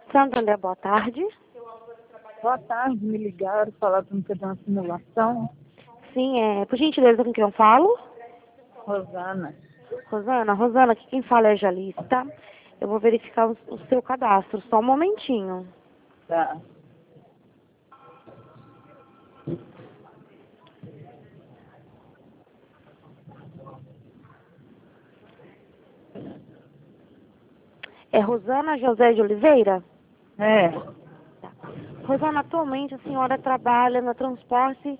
Santander, boa tarde. Boa tarde, me ligaram, falaram para me fazer uma simulação. Sim, por gentileza, com quem eu falo? Rosana. Rosana, aqui quem fala é a Jalice, tá? Eu vou verificar o seu cadastro, só um momentinho. Tá. É Rosana José de Oliveira? É. Tá. Rosana, atualmente a senhora trabalha no transporte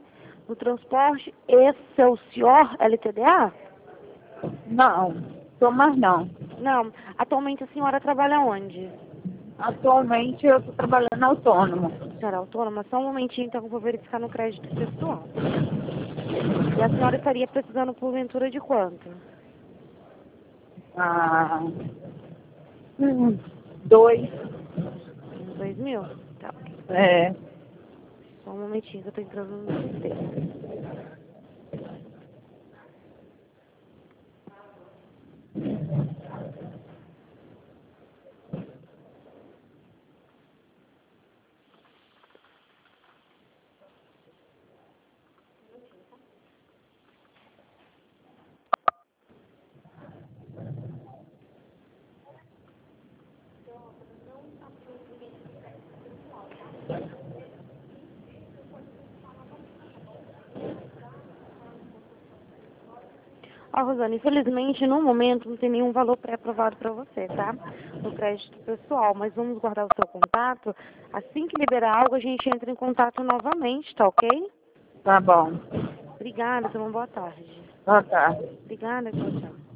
Excelsior LTDA? Não, tô mais não. Não, atualmente a senhora trabalha onde? Atualmente eu estou trabalhando autônomo. Senhora autônoma, só um momentinho então que eu vou verificar no crédito pessoal. E a senhora estaria precisando porventura de quanto? Ah, 2. Uns 2.000? Tá, ok. É. Só um momentinho que eu tô entrando no sistema. Ó, Rosana, infelizmente, no momento, não tem nenhum valor pré-aprovado para você, tá? No crédito pessoal, mas vamos guardar o seu contato. Assim que liberar algo, a gente entra em contato novamente, tá ok? Tá bom. Obrigada, tenha uma boa tarde. Boa tarde. Obrigada, tchau, tchau.